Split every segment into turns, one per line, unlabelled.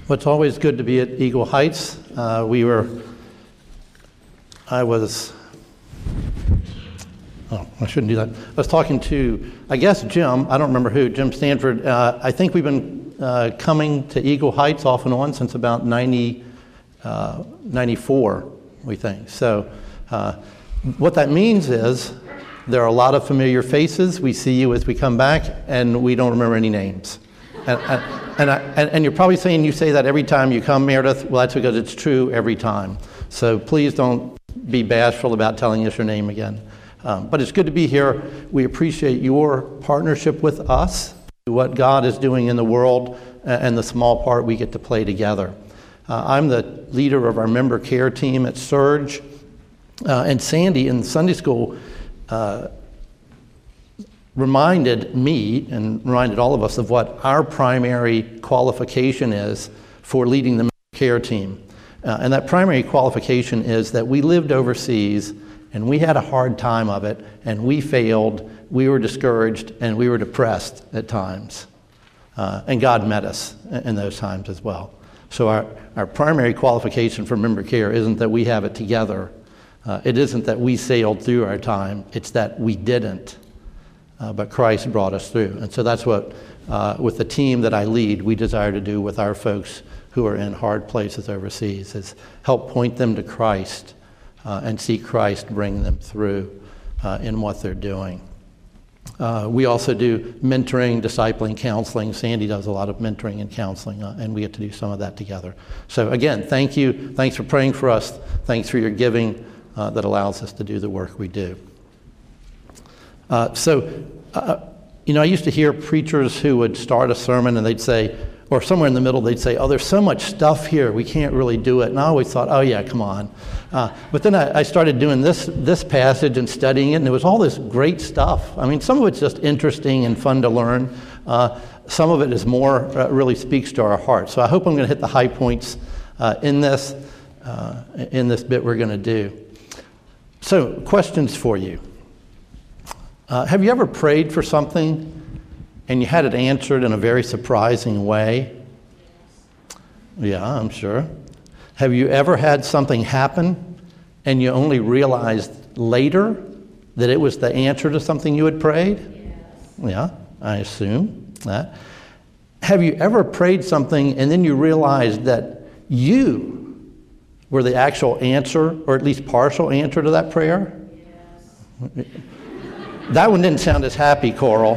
Well, it's always good to be at Eagle Heights. I shouldn't do that. I was talking to, I guess, Jim. I don't remember who, Jim Stanford. I think we've been coming to Eagle Heights off and on since about 94, we think. So what that means is there are a lot of familiar faces. We see you as we come back, and we don't remember any names. And you're probably saying you say that every time you come, Meredith. Well, that's because it's true every time. So please don't be bashful about telling us your name again. But it's good to be here. We appreciate your partnership with us, what God is doing in the world, and the small part we get to play together. I'm the leader of our member care team at Surge, and Sandy in Sunday school reminded me and reminded all of us of what our primary qualification is for leading the member care team. And that primary qualification is that we lived overseas and we had a hard time of it, and we failed, we were discouraged, and we were depressed at times. And God met us in those times as well. So our primary qualification for member care isn't that we have it together. It isn't that we sailed through our time. It's that we didn't. But Christ brought us through. And so that's what, with the team that I lead, we desire to do with our folks who are in hard places overseas, is help point them to Christ and see Christ bring them through in what they're doing. We also do mentoring, discipling, counseling. Sandy does a lot of mentoring and counseling, and we get to do some of that together. So again, thank you. Thanks for praying for us. Thanks for your giving that allows us to do the work we do. I used to hear preachers who would start a sermon and they'd say, or somewhere in the middle, they'd say, oh, there's so much stuff here, we can't really do it. And I always thought, oh, yeah, come on. But then I started doing this passage and studying it, and there was all this great stuff. I mean, some of it's just interesting and fun to learn. Some of it is more, really speaks to our hearts. So I hope I'm going to hit the high points in this bit we're going to do. So, questions for you. Have you ever prayed for something and you had it answered in a very surprising way? Yeah, I'm sure. Have you ever had something happen and you only realized later that it was the answer to something you had prayed? Yes. Yeah, I assume that. Have you ever prayed something and then you realized that you were the actual answer, or at least partial answer to that prayer? Yes. That one didn't sound as happy, Coral.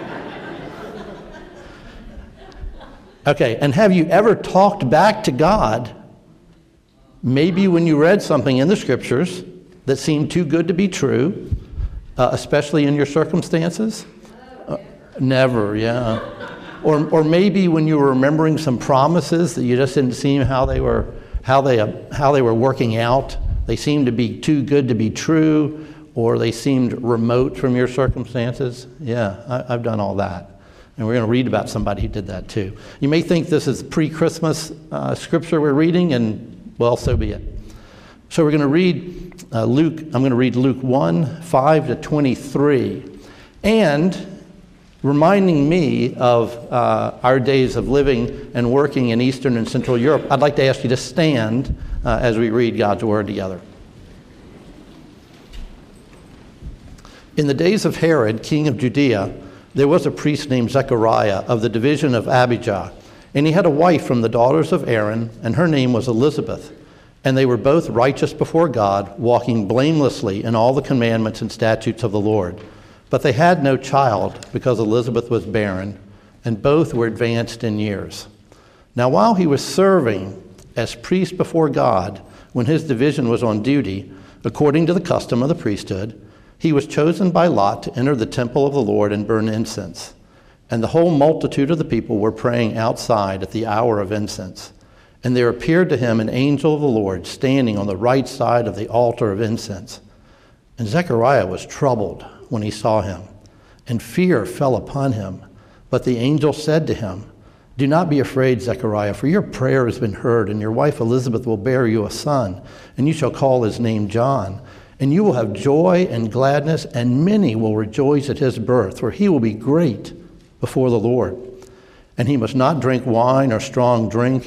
Okay, and have you ever talked back to God, maybe when you read something in the scriptures that seemed too good to be true, especially in your circumstances? Never, yeah. Or maybe when you were remembering some promises that you just didn't see how they were working out. They seemed to be too good to be true, or they seemed remote from your circumstances. Yeah, I've done all that. And we're going to read about somebody who did that too. You may think this is pre-Christmas scripture we're reading, and well, so be it. So we're going to read Luke. I'm going to read Luke 1, 5 to 23. And reminding me of our days of living and working in Eastern and Central Europe, I'd like to ask you to stand as we read God's Word together. In the days of Herod, king of Judea, there was a priest named Zechariah of the division of Abijah, and he had a wife from the daughters of Aaron, and her name was Elizabeth. And they were both righteous before God, walking blamelessly in all the commandments and statutes of the Lord. But they had no child, because Elizabeth was barren, and both were advanced in years. Now while he was serving as priest before God, when his division was on duty, according to the custom of the priesthood, he was chosen by lot to enter the temple of the Lord and burn incense. And the whole multitude of the people were praying outside at the hour of incense. And there appeared to him an angel of the Lord standing on the right side of the altar of incense. And Zechariah was troubled when he saw him, and fear fell upon him. But the angel said to him, "Do not be afraid, Zechariah, for your prayer has been heard, and your wife Elizabeth will bear you a son, and you shall call his name John. And you will have joy and gladness, and many will rejoice at his birth, for he will be great before the Lord. And he must not drink wine or strong drink,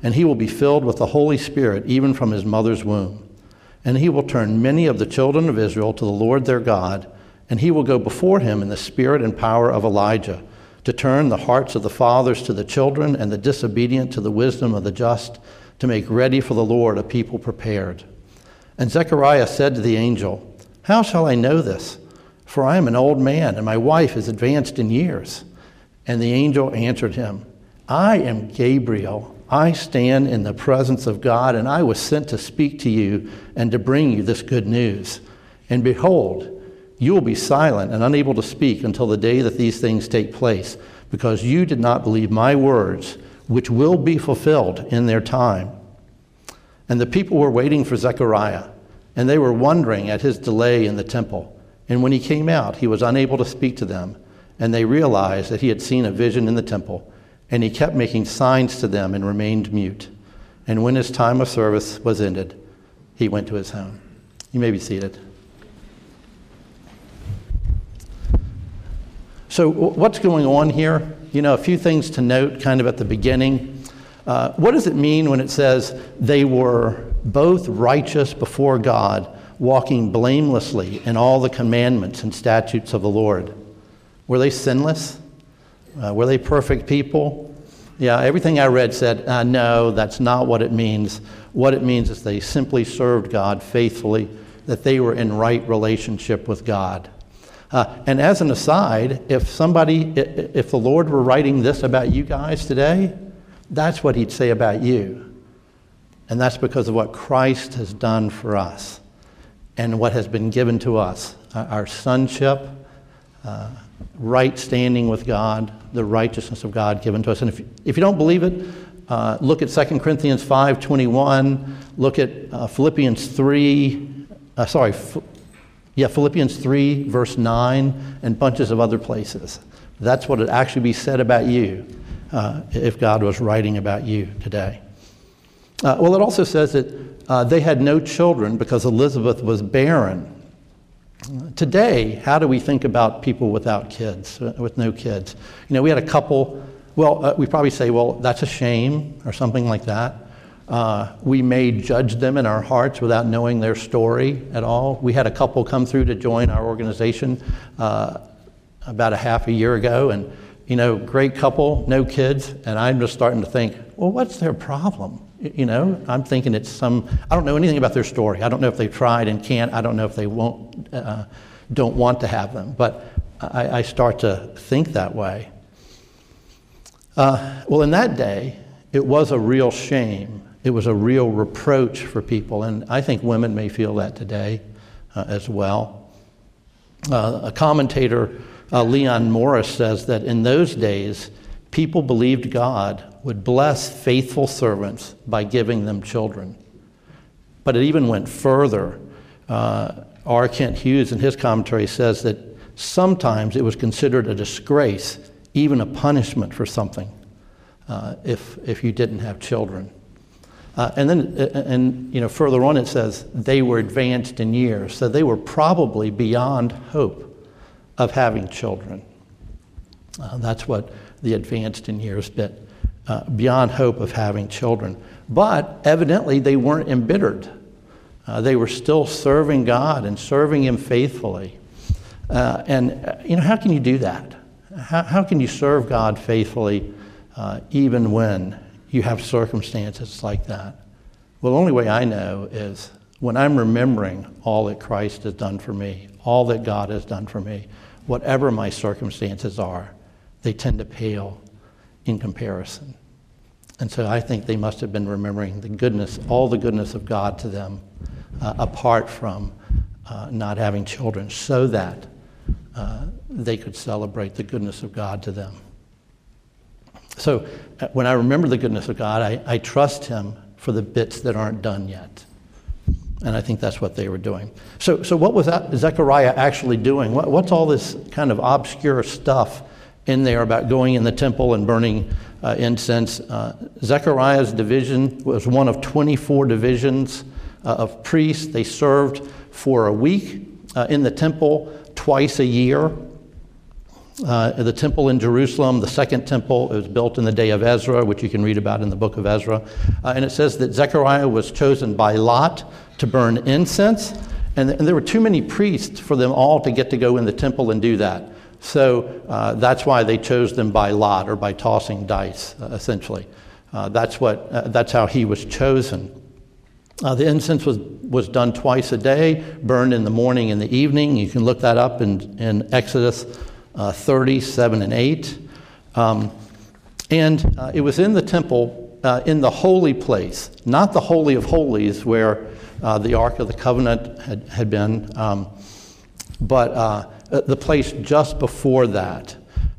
and he will be filled with the Holy Spirit even from his mother's womb. And he will turn many of the children of Israel to the Lord their God, and he will go before him in the spirit and power of Elijah, to turn the hearts of the fathers to the children and the disobedient to the wisdom of the just, to make ready for the Lord a people prepared. And Zechariah said to the angel, "How shall I know this? For I am an old man, and my wife is advanced in years." And the angel answered him, "I am Gabriel. I stand in the presence of God, and I was sent to speak to you and to bring you this good news. And behold, you will be silent and unable to speak until the day that these things take place, because you did not believe my words, which will be fulfilled in their time." And the people were waiting for Zechariah, and they were wondering at his delay in the temple. And when he came out, he was unable to speak to them, and they realized that he had seen a vision in the temple, and he kept making signs to them and remained mute. And when his time of service was ended, he went to his home. You may be seated. So what's going on here? A few things to note kind of at the beginning. What does it mean when it says they were both righteous before God, walking blamelessly in all the commandments and statutes of the Lord? Were they sinless? Were they perfect people? Yeah, everything I read said, no, that's not what it means. What it means is they simply served God faithfully, that they were in right relationship with God. And as an aside, if the Lord were writing this about you guys today, that's what he'd say about you. And that's because of what Christ has done for us and what has been given to us. Our sonship, right standing with God, the righteousness of God given to us. And if you don't believe it, look at 2 Corinthians 5:21, look at Philippians 3, Philippians 3, verse 9, and bunches of other places. That's what would actually be said about you if God was writing about you today. It also says that they had no children because Elizabeth was barren. Today, how do we think about people without kids, with no kids? We had a couple, we probably say, well, that's a shame or something like that. We may judge them in our hearts without knowing their story at all. We had a couple come through to join our organization about a half a year ago, and great couple, no kids, and I'm just starting to think, well, what's their problem? I'm thinking it's I don't know anything about their story. I don't know if they tried and can't. I don't know if they don't want to have them, but I start to think that way. In that day, it was a real shame. It was a real reproach for people, and I think women may feel that today as well. A commentator, Leon Morris, says that in those days, people believed God would bless faithful servants by giving them children. But it even went further. R. Kent Hughes, in his commentary, says that sometimes it was considered a disgrace, even a punishment for something, if you didn't have children. And then further on it says they were advanced in years, so they were probably beyond hope of having children. That's what the advanced in years bit, beyond hope of having children. But evidently they weren't embittered. They were still serving God and serving him faithfully. And how can you do that? How can you serve God faithfully even when you have circumstances like that? Well, the only way I know is when I'm remembering all that Christ has done for me, all that God has done for me, whatever my circumstances are, they tend to pale in comparison. And so I think they must have been remembering the goodness, all the goodness of God to them, apart from not having children, so that they could celebrate the goodness of God to them. So when I remember the goodness of God, I trust him for the bits that aren't done yet. And I think that's what they were doing. So what was Zechariah actually doing? What's all this kind of obscure stuff in there about going in the temple and burning incense? Zechariah's division was one of 24 divisions of priests. They served for a week in the temple twice a year. The temple in Jerusalem, the second temple, it was built in the day of Ezra, which you can read about in the book of Ezra. And it says that Zechariah was chosen by lot to burn incense. And there were too many priests for them all to get to go in the temple and do that. So that's why they chose them by lot, or by tossing dice, essentially. That's how he was chosen. The incense was done twice a day, burned in the morning and the evening. You can look that up in Exodus 30, 7 and 8. And it was in the temple, in the holy place, not the Holy of Holies where the Ark of the Covenant had been, but the place just before that.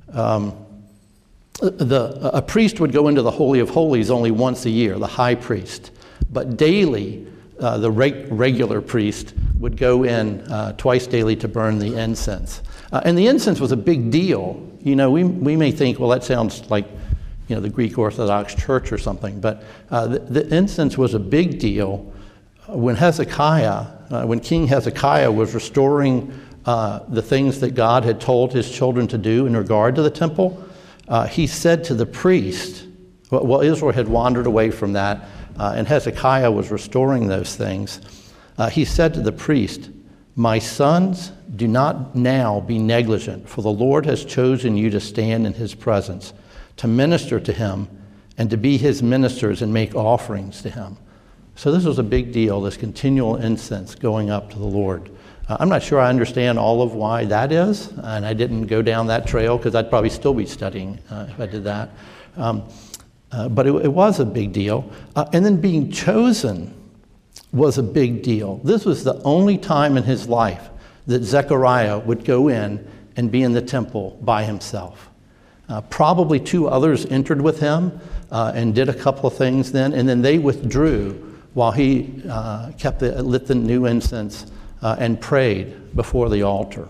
A priest would go into the Holy of Holies only once a year, the high priest. But daily, the regular priest would go in twice daily to burn the incense. And the incense was a big deal. You know, we may think, well, that sounds like, you know, the Greek Orthodox Church or something. But the incense was a big deal when when King Hezekiah was restoring the things that God had told his children to do in regard to the temple. He said to the priest, well, Israel had wandered away from that, and Hezekiah was restoring those things. He said to the priest, "My sons, do not now be negligent, for the Lord has chosen you to stand in his presence, to minister to him, and to be his ministers and make offerings to him." So this was a big deal, this continual incense going up to the Lord. I'm not sure I understand all of why that is, and I didn't go down that trail because I'd probably still be studying if I did that. But it was a big deal. And then being chosen was a big deal. This was the only time in his life that Zechariah would go in and be in the temple by himself. Probably two others entered with him and did a couple of things then, and then they withdrew while he lit the new incense and prayed before the altar.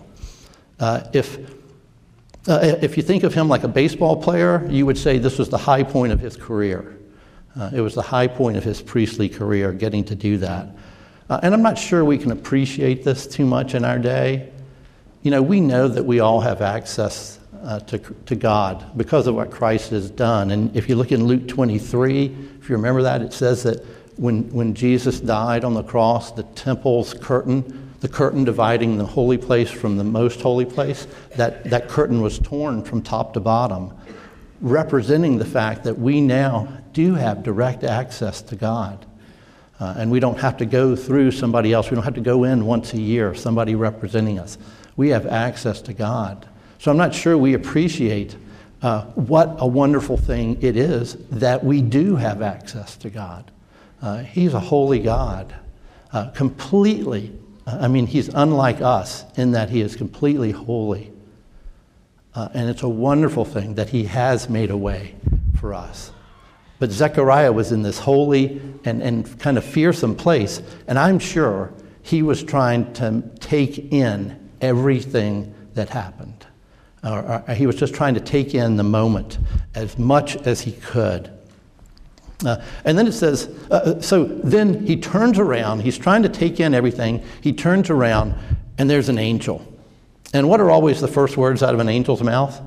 If you think of him like a baseball player, you would say this was the high point of his career. It was the high point of his priestly career, getting to do that. And I'm not sure we can appreciate this too much in our day. You know, we know that we all have access to God because of what Christ has done. And if you look in Luke 23, if you remember that, it says that when Jesus died on the cross, the temple's curtain, the curtain dividing the holy place from the most holy place, that curtain was torn from top to bottom, representing the fact that we now do have direct access to God. And we don't have to go through somebody else. We don't have to go in once a year, somebody representing us. We have access to God. So I'm not sure we appreciate what a wonderful thing it is that we do have access to God. He's a holy God, completely. I mean, he's unlike us in that he is completely holy. And it's a wonderful thing that he has made a way for us. But Zechariah was in this holy and kind of fearsome place, and I'm sure he was trying to take in everything that happened. He was just trying to take in the moment as much as he could. And then it says, so then he turns around. He's trying to take in everything. He turns around, and there's an angel. And what are always the first words out of an angel's mouth?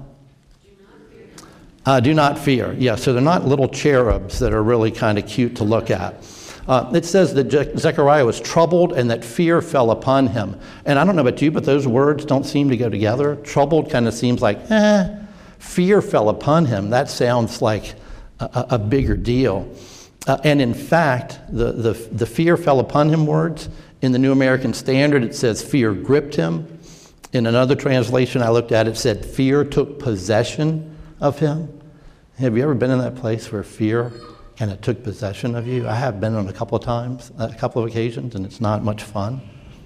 Do not fear. Yeah, so they're not little cherubs that are really kind of cute to look at. It says that Zechariah was troubled and that fear fell upon him. And I don't know about you, but those words don't seem to go together. Troubled kind of seems like, fear fell upon him. That sounds like a bigger deal. And in fact, the fear fell upon him words, in the New American Standard, it says fear gripped him. In another translation I looked at, it said fear took possession of him. Have you ever been in that place where fear kind of took possession of you? I have been on a couple of occasions, and it's not much fun.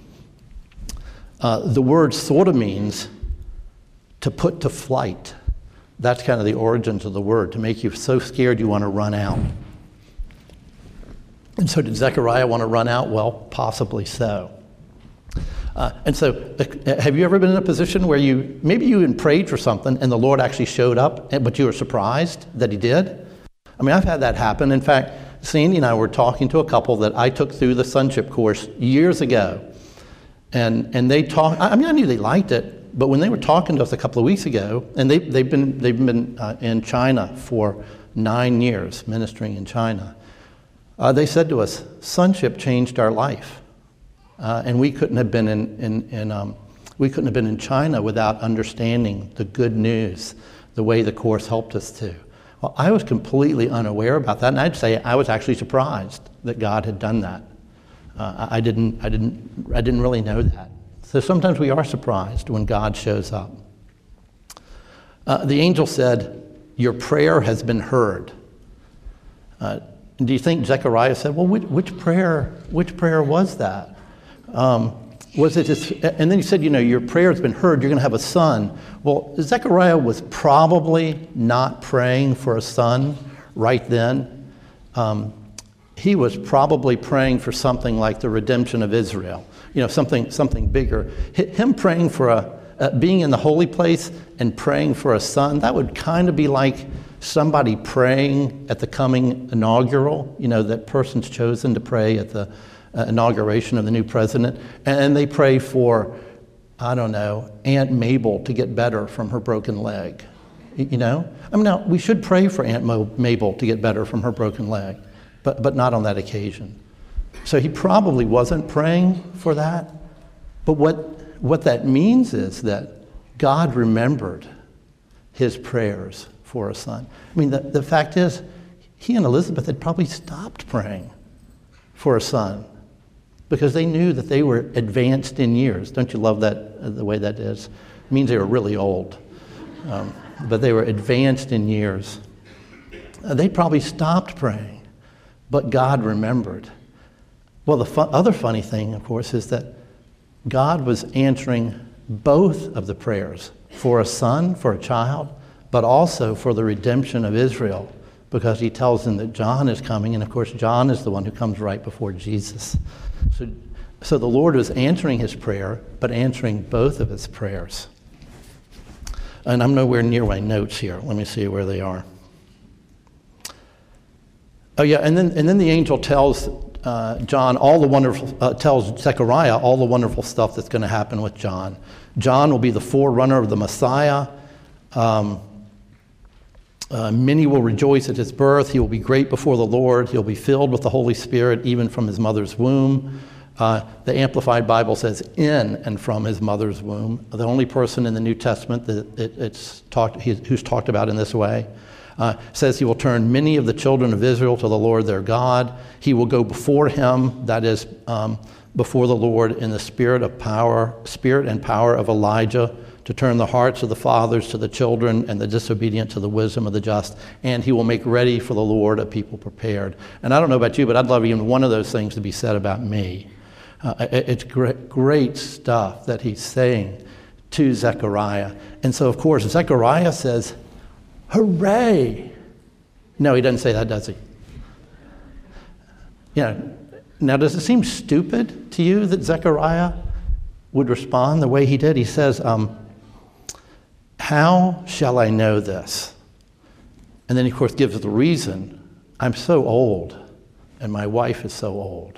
The word sort of means to put to flight. That's kind of the origins of the word, to make you so scared you want to run out. And so did Zechariah want to run out? Well, possibly so. And so have you ever been in a position where maybe you even prayed for something and the Lord actually showed up, but you were surprised that he did? I mean, I've had that happen. In fact, Sandy and I were talking to a couple that I took through the sonship course years ago. And they talked, I mean, I knew they liked it, But when they were talking to us a couple of weeks ago, and they've been in China for 9 years, ministering in China, they said to us, sonship changed our life, and we couldn't have been in China without understanding the good news, the way the Course helped us to. Well, I was completely unaware about that, and I'd say I was actually surprised that God had done that. I didn't really know that. So sometimes we are surprised when God shows up. The angel said, "Your prayer has been heard." Do you think Zechariah said, "Well, which prayer was that? Was it just?" And then he said, "Your prayer has been heard. You're going to have a son." Well, Zechariah was probably not praying for a son right then. He was probably praying for something like the redemption of Israel, something bigger. Him praying for being in the holy place and praying for a son, that would kind of be like somebody praying at the coming inaugural. That person's chosen to pray at the inauguration of the new president, and they pray for, I don't know, Aunt Mabel to get better from her broken leg. Now we should pray for Aunt Mabel to get better from her broken leg. But not on that occasion. So he probably wasn't praying for that. But what that means is that God remembered his prayers for a son. The fact is, he and Elizabeth had probably stopped praying for a son because they knew that they were advanced in years. Don't you love that, the way that is? It means they were really old. But they were advanced in years. They probably stopped praying. But God remembered. Well, the other funny thing, of course, is that God was answering both of the prayers for a son, for a child, but also for the redemption of Israel, because he tells them that John is coming, and of course John is the one who comes right before Jesus. So the Lord was answering his prayer, but answering both of his prayers. And I'm nowhere near my notes here. Let me see where they are. Oh yeah, and then the angel tells tells Zechariah all the wonderful stuff that's going to happen with John. John will be the forerunner of the Messiah. Many will rejoice at his birth. He will be great before the Lord. He'll be filled with the Holy Spirit even from his mother's womb. The Amplified Bible says in and from his mother's womb. The only person in the New Testament that who's talked about in this way. Says he will turn many of the children of Israel to the Lord their God. He will go before him, that is, before the Lord in the spirit and power of Elijah, to turn the hearts of the fathers to the children and the disobedient to the wisdom of the just. And he will make ready for the Lord a people prepared. And I don't know about you, but I'd love even one of those things to be said about me. It's great stuff that he's saying to Zechariah. And so, of course, Zechariah says, "Hooray!" No, he doesn't say that, does he? Now, does it seem stupid to you that Zechariah would respond the way he did? He says, "How shall I know this?" And then, of course, gives the reason. "I'm so old, and my wife is so old."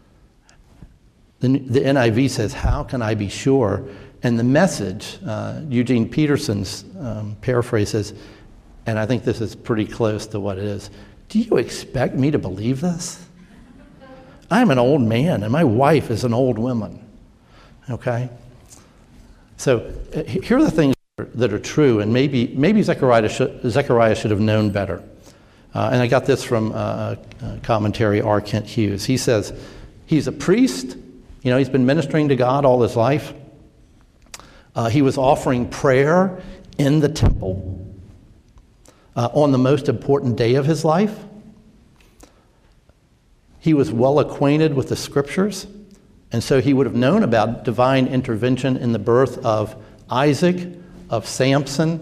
The NIV says, "How can I be sure?" And the Message, Eugene Peterson's paraphrase says, and I think this is pretty close to what it is, "Do you expect me to believe this? I'm an old man, and my wife is an old woman." Okay? So here are the things that are true, and maybe Zechariah should have known better. And I got this from commentary R. Kent Hughes. He says, he's a priest. He's been ministering to God all his life. He was offering prayer in the temple on the most important day of his life. He was well acquainted with the scriptures, and so he would have known about divine intervention in the birth of Isaac, of Samson,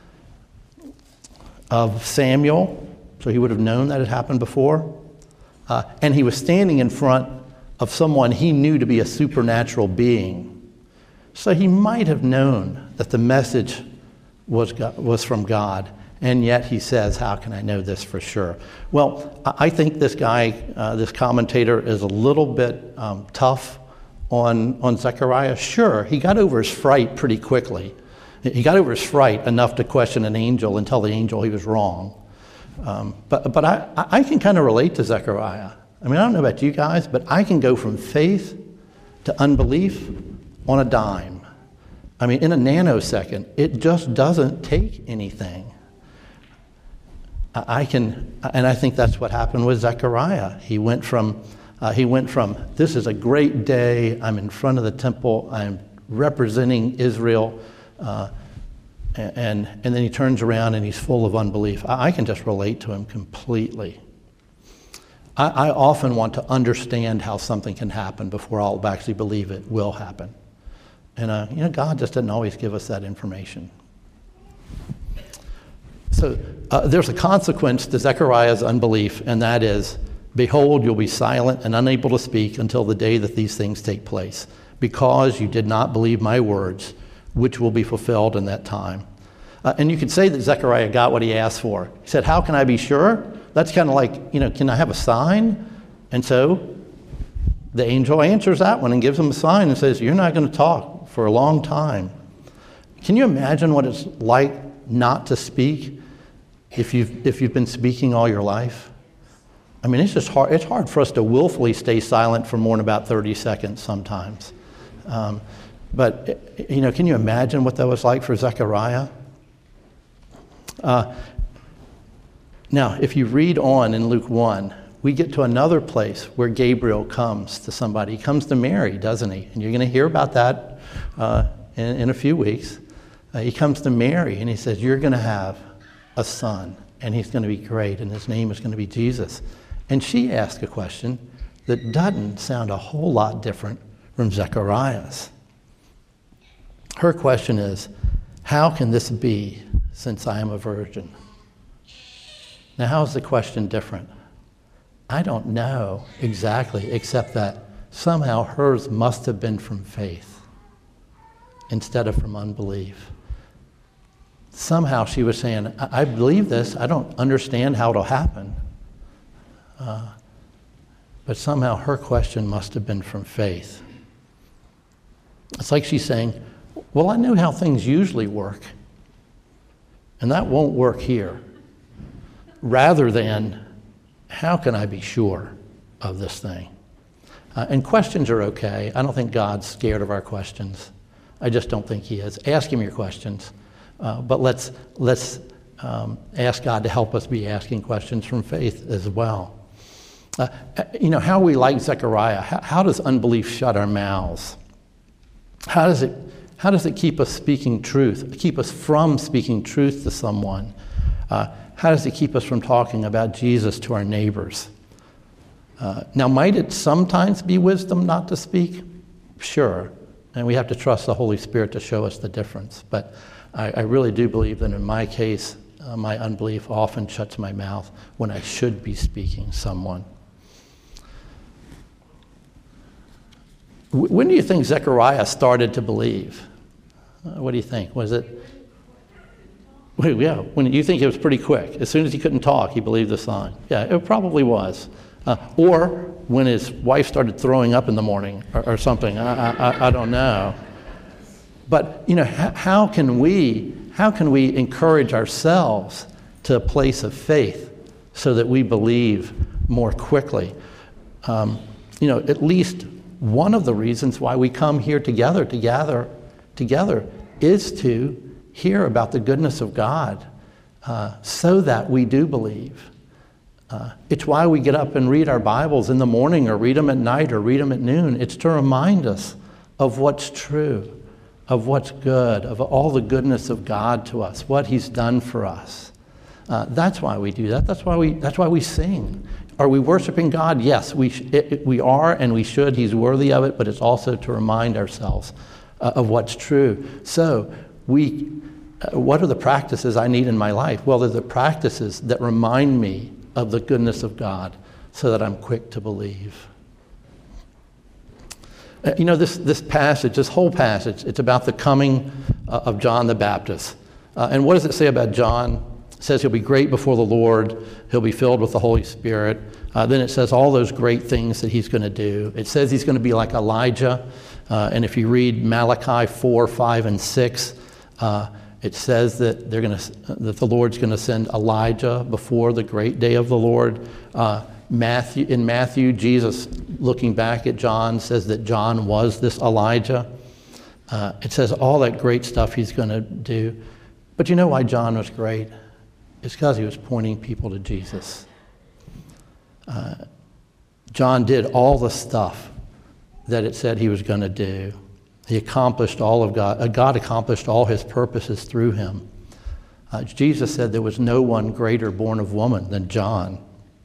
of Samuel. So he would have known that it happened before. And he was standing in front of someone he knew to be a supernatural being. So he might have known that the message was from God. And yet he says, "How can I know this for sure?" Well, I think this guy, this commentator, is a little bit tough on Zechariah? Sure, he got over his fright pretty quickly. He got over his fright enough to question an angel and tell the angel he was wrong. But I can kind of relate to Zechariah. I mean, I don't know about you guys, but I can go from faith to unbelief on a dime. I mean, in a nanosecond. It just doesn't take anything. I think that's what happened with Zechariah. He went from, this is a great day, I'm in front of the temple, I'm representing Israel, and then he turns around and he's full of unbelief. I can just relate to him completely. I often want to understand how something can happen before I'll actually believe it will happen. And God just doesn't always give us that information. So there's a consequence to Zechariah's unbelief, and that is, behold, you'll be silent and unable to speak until the day that these things take place, because you did not believe my words, which will be fulfilled in that time. And you could say that Zechariah got what he asked for. He said, how can I be sure? That's kind of like, can I have a sign? And so the angel answers that one and gives him a sign and says, you're not going to talk for a long time. Can you imagine what it's like not to speak if you've been speaking all your life? I mean, it's just hard. It's hard for us to willfully stay silent for more than about 30 seconds sometimes. But can you imagine what that was like for Zechariah? Now, if you read on in Luke 1, we get to another place where Gabriel comes to somebody. He comes to Mary, doesn't he? And you're going to hear about that in a few weeks. He comes to Mary and he says, you're going to have a son, and he's going to be great, and his name is going to be Jesus. And she asked a question that doesn't sound a whole lot different from Zechariah's. Her question is, how can this be since I am a virgin? Now, how is the question different? I don't know exactly, except that somehow hers must have been from faith instead of from unbelief. Somehow she was saying, I believe this, I don't understand how it'll happen. But somehow her question must have been from faith. It's like she's saying, well, I know how things usually work, and that won't work here. Rather than, how can I be sure of this thing? And questions are okay. I don't think God's scared of our questions. I just don't think he is. Ask him your questions. But let's ask God to help us be asking questions from faith as well. How we like Zechariah. How does unbelief shut our mouths? How does it keep us speaking truth? Keep us from speaking truth to someone? How does it keep us from talking about Jesus to our neighbors? Now, might it sometimes be wisdom not to speak? Sure. And we have to trust the Holy Spirit to show us the difference. But I really do believe that in my case, my unbelief often shuts my mouth when I should be speaking to someone. When do you think Zechariah started to believe? What do you think? Was it? Yeah, when you think it was pretty quick. As soon as he couldn't talk, he believed the sign. Yeah, it probably was. Or when his wife started throwing up in the morning or something. I don't know. But how can we encourage ourselves to a place of faith so that we believe more quickly? At least one of the reasons why we come here together is to hear about the goodness of God so that we do believe. It's why we get up and read our Bibles in the morning or read them at night or read them at noon. It's to remind us of what's true, of what's good, of all the goodness of God to us, what he's done for us. That's why we do that. That's why we sing. Are we worshiping God? Yes, we are, and we should. He's worthy of it, but it's also to remind ourselves of what's true. So what are the practices I need in my life? Well, they're the practices that remind me of the goodness of God so that I'm quick to believe. This whole passage, it's about the coming of John the Baptist. And what does it say about John? It says he'll be great before the Lord. He'll be filled with the Holy Spirit. Then it says all those great things that he's going to do. It says he's going to be like Elijah. And if you read Malachi 4, 5, and 6, it says that that the Lord's going to send Elijah before the great day of the Lord. In Matthew, Jesus, looking back at John, says that John was this Elijah. It says all that great stuff he's going to do. But you know why John was great? It's because he was pointing people to Jesus. John did all the stuff that it said he was going to do. He accomplished all of God. God accomplished all his purposes through him. Jesus said there was no one greater born of woman than John.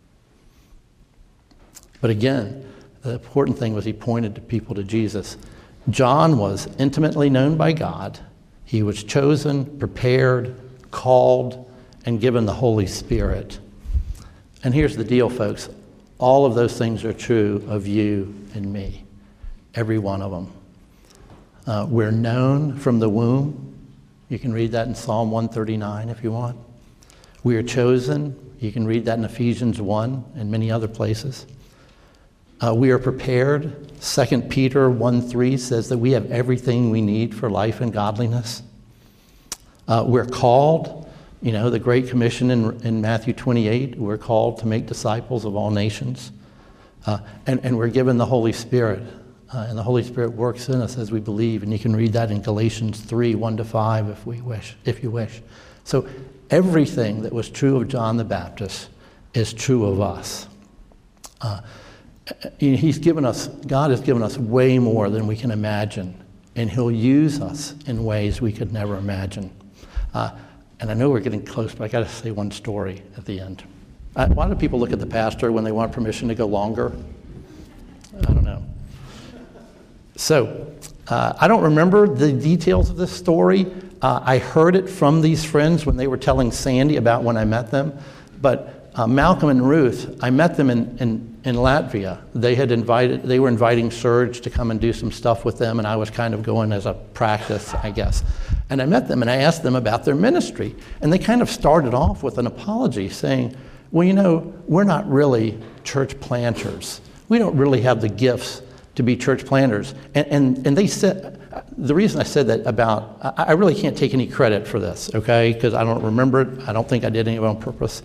But again, the important thing was he pointed to people to Jesus. John was intimately known by God. He was chosen, prepared, called, and given the Holy Spirit. And here's the deal, folks. All of those things are true of you and me. Every one of them. We're known from the womb. You can read that in Psalm 139 if you want. We are chosen. You can read that in Ephesians 1 and many other places. We are prepared. 2 Peter 1:3 says that we have everything we need for life and godliness. We're called. You know, the Great Commission in Matthew 28, we're called to make disciples of all nations. And we're given the Holy Spirit. And the Holy Spirit works in us as we believe. And you can read that in Galatians 3, 1-5 if you wish. So everything that was true of John the Baptist is true of us. God has given us way more than we can imagine. And he'll use us in ways we could never imagine. And I know we're getting close, but I got to say one story at the end. Why do people look at the pastor when they want permission to go longer? I don't know. So, I don't remember the details of this story. I heard it from these friends when they were telling Sandy about when I met them. But Malcolm and Ruth, I met them in Latvia. They were inviting Serge to come and do some stuff with them, and I was kind of going as a practice, I guess. And I met them and I asked them about their ministry. And they kind of started off with an apology saying, well, you know, we're not really church planters. We don't really have the gifts to be church planters. And they said, the reason I said that I really can't take any credit for this, okay? Because I don't remember it. I don't think I did any of it on purpose.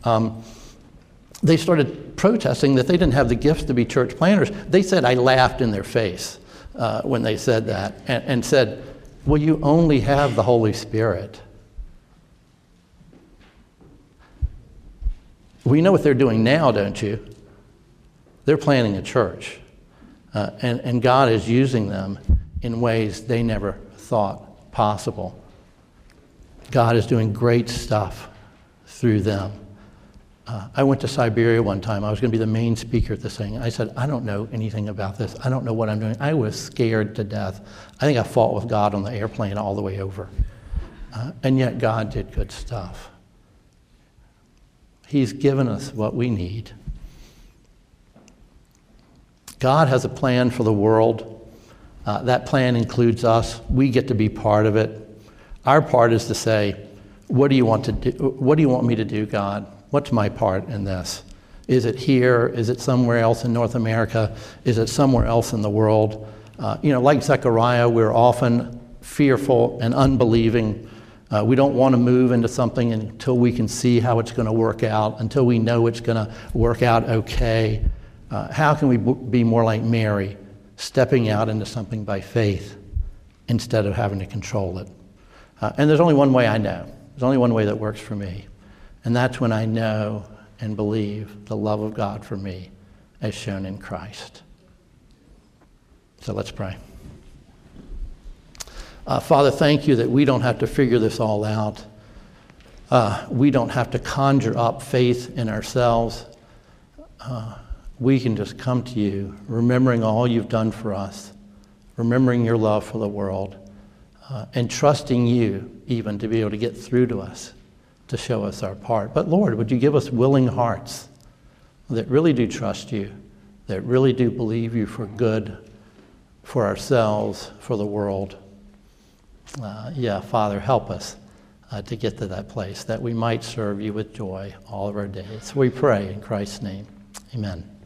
They started protesting that they didn't have the gifts to be church planters. They said I laughed in their face when they said that and said, well, you only have the Holy Spirit. Well, you know what they're doing now, don't you? They're planting a church. And God is using them in ways they never thought possible. God is doing great stuff through them. I went to Siberia one time. I was going to be the main speaker at this thing. I said, I don't know anything about this. I don't know what I'm doing. I was scared to death. I think I fought with God on the airplane all the way over. And yet God did good stuff. He's given us what we need. God has a plan for the world. That plan includes us. We get to be part of it. Our part is to say, what do you want to do? What do you want me to do, God? What's my part in this? Is it here? Is it somewhere else in North America? Is it somewhere else in the world? Like Zechariah, we're often fearful and unbelieving. We don't want to move into something until we can see how it's going to work out, until we know it's going to work out okay. How can we be more like Mary, stepping out into something by faith instead of having to control it? And there's only one way I know. There's only one way that works for me. And that's when I know and believe the love of God for me as shown in Christ. So let's pray. Father, thank you that we don't have to figure this all out. We don't have to conjure up faith in ourselves. We can just come to you, remembering all you've done for us, remembering your love for the world, and trusting you even to be able to get through to us, to show us our part. But Lord, would you give us willing hearts that really do trust you, that really do believe you for good, for ourselves, for the world. Father, help us to get to that place, that we might serve you with joy all of our days. We pray in Christ's name. Amen.